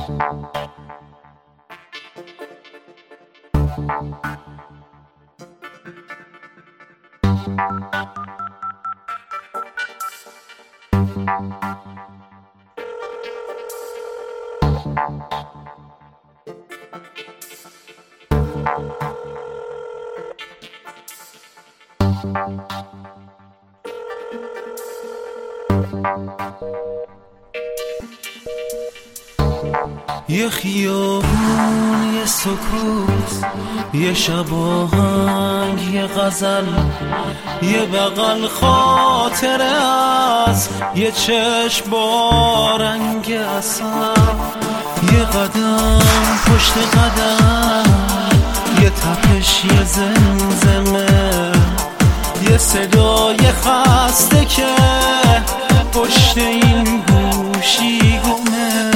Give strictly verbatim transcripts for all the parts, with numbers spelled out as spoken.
یه خیابون، یه سکوت، یه شب آهنگ، یه غزل، یه بغل خاطره از یه چشم با رنگ عسل، یه قدم پشت قدم، یه تپش، یه زمزمه، یه صدای خسته که پشت این گوشی گمه.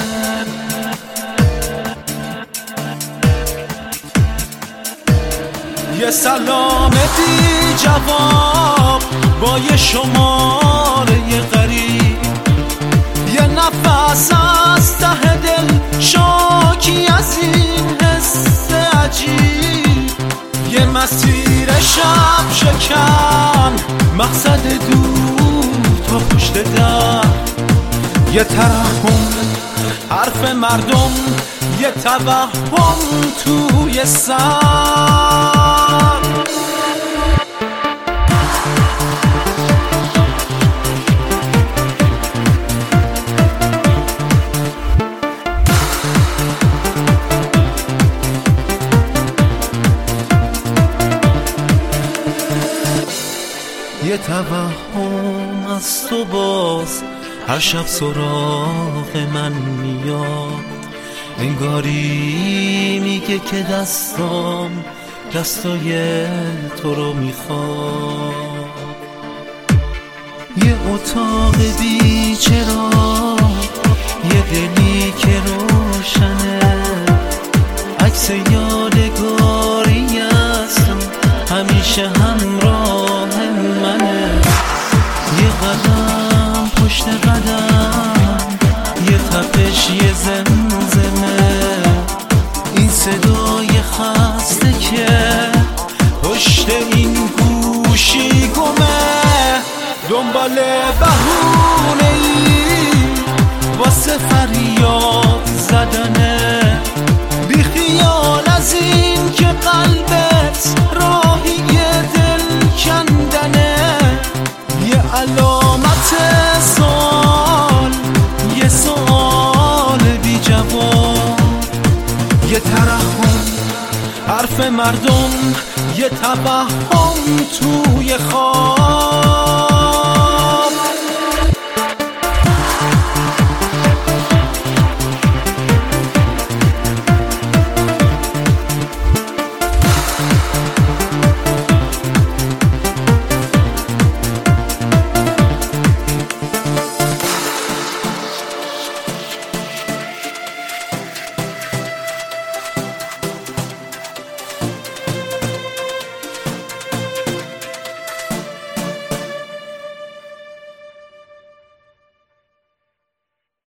یه سلام بی جواب با یه شماره یه غریب، یه نفس از ته دل شاکی از این حس عجیب، یه مسیر شب شکن، مقصد دور تا پشت در، یه ترحم حرف مردم، یه توهم توی سر. یه توهم از تو باز هر شب سراغ من میاد، انگاری میگه که دستام دستای تو رو میخواد. یه اتاق بی چراغ، یه دلی که روشنه، عکس یادگاری است همیشه همراه منه. یه قدم پشت قدم، یه تپش، یه زمزمه، این صدای خسته که پشت این گوشی گمه. دنبال بهونه‌ای واسه فریاد زدنه، بی خیال از این که قلبت راهی دل کندنه. یه علامت سوال، یه سوال بی جواب، یه ترحم حرف مردم، یه توهم توی خواب.